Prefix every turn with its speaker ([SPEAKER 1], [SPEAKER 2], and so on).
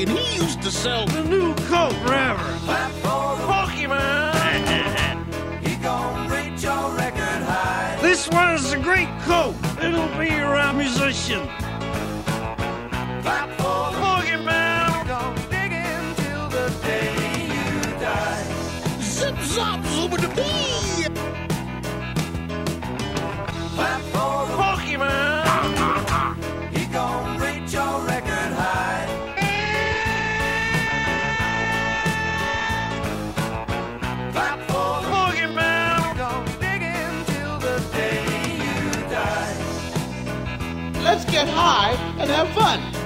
[SPEAKER 1] and he used to sell
[SPEAKER 2] The new Coke forever.
[SPEAKER 3] Clap for the
[SPEAKER 2] Pokemon.
[SPEAKER 3] He gon' reach your record high.
[SPEAKER 2] This one is a great Coke. It'll be your musician.
[SPEAKER 3] Clap for the
[SPEAKER 2] Pokemon.
[SPEAKER 3] Gon' dig in till the day you die.
[SPEAKER 1] zip zop over the bee.
[SPEAKER 3] Clap for the
[SPEAKER 2] Pokemon.
[SPEAKER 3] He gon' reach your record high. Clap for the
[SPEAKER 2] Pokemon.
[SPEAKER 3] Gon' dig in till the day you die.
[SPEAKER 4] Let's get high and have fun.